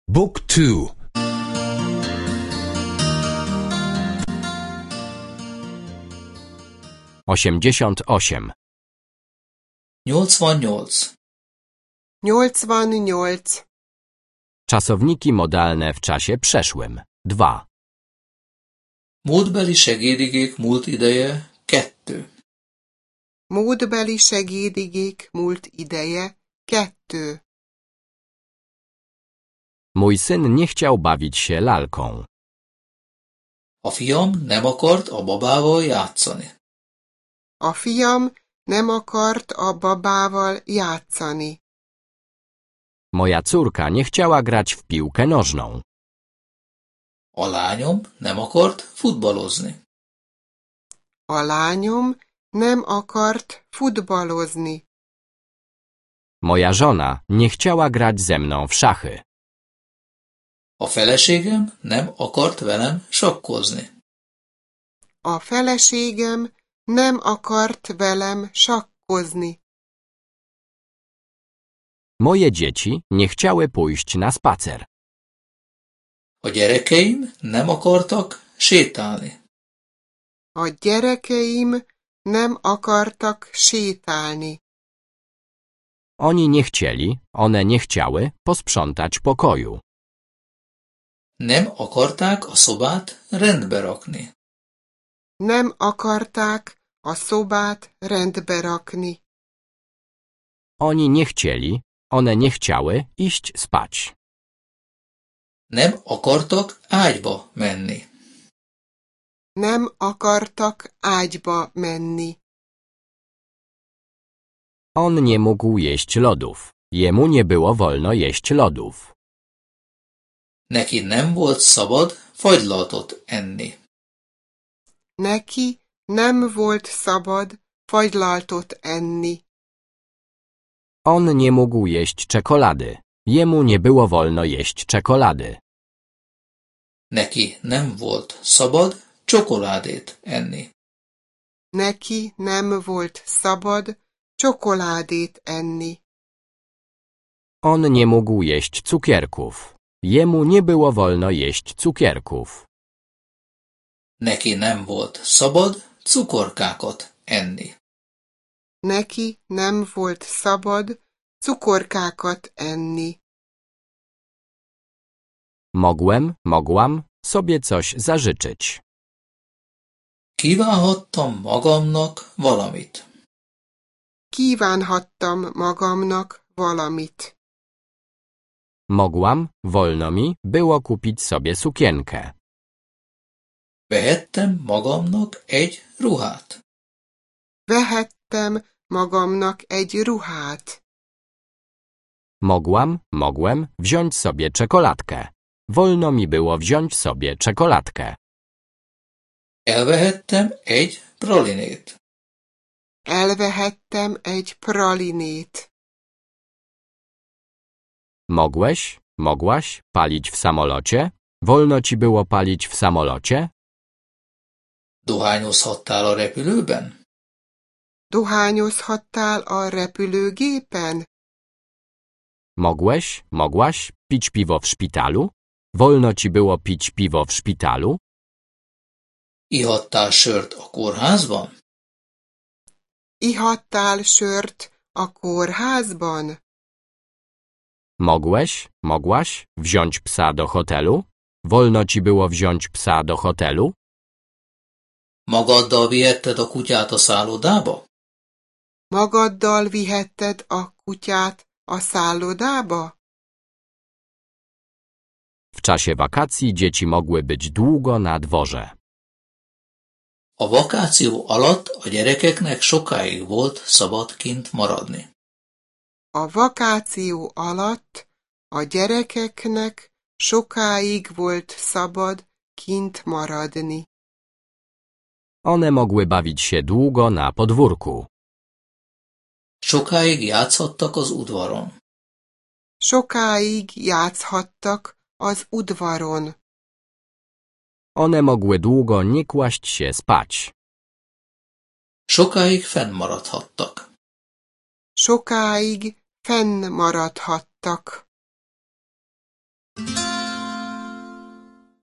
Book 2. 88. 88. 88. Czasowniki modalne w czasie przeszłym. 2. Múltbeli segédigék múlt ideje 2. Múltbeli segédigék múlt ideje 2. Mój syn nie chciał bawić się lalką. A fiam nem akart a babával játszani. A fiam nem akart a babával játszani. Moja córka nie chciała grać w piłkę nożną. A lányom nem akart futballozni. A lányom nem akart futballozni. Moja żona nie chciała grać ze mną w szachy. A feleségem nem akart velem sakkozni. A feleségem nem akart velem sakkozni. Moje dzieci nie chciały pójść na spacer. A gyerekeim nem akartak sétálni. A gyerekeim nem akartak sétálni. Oni nie chcieli, one nie chciały posprzątać pokoju. Nem akarták a szobát rendbe rakni. Nem akarták a szobát rendbe rakni. Oni nie chcieli, one nie chciały iść spać. Nem akartak ágyba menni. Nem akartak ágyba menni. On nie mógł jeść lodów. Jemu nie było wolno jeść lodów. Neki nem volt szabad fagylaltot enni. Neki nem volt szabad fagylaltot enni. On nie mógł jeść czekolady. Jemu nie było wolno jeść czekolady. Neki nem volt szabad csokoládét enni. Neki nem volt szabad csokoládét enni. On nie mógł jeść cukierków. Jemu nie było wolno jeść cukierków. Neki nem volt szabad cukorkákat enni. Neki nem volt szabad cukorkákat enni. Mogłam sobie coś zażyczyć. Kívánhattam magamnak valamit. Kívánhattam magamnak valamit. Wolno mi było kupić sobie sukienkę. Vehettem magamnak egy ruhát. Vehettem magamnak egy ruhát. Mogłem wziąć sobie czekoladkę. Wolno mi było wziąć sobie czekoladkę. Elvehettem egy pralinét. Elvehettem egy pralinét. Mogłaś palić w samolocie? Wolno ci było palić w samolocie? Dohányozhattál a repülőben? Dohányozhattál a repülőgépen? Mogłaś pić piwo w szpitalu? Wolno ci było pić piwo w szpitalu? Ihattál sört a kórházban? Ihattál sört a kórházban? Mogłaś wziąć psa do hotelu? Wolno ci było wziąć psa do hotelu? Magaddal vihetted a kutyát a szállodába? Magaddal vihetted a kutyát a szállodába? W czasie wakacji dzieci mogły być długo na dworze. A vakáció alatt a gyerekeknek sokáig volt szabad kint maradni. A vakáció alatt a gyerekeknek sokáig volt szabad kint maradni. One mogły bawić się długo na podwórku. Sokáig játszhattak az udvaron. Sokáig játszhattak az udvaron. One mogły długo nie kłaść się spać. Sokáig fennmaradhattak. Sokáig fennmaradhattak.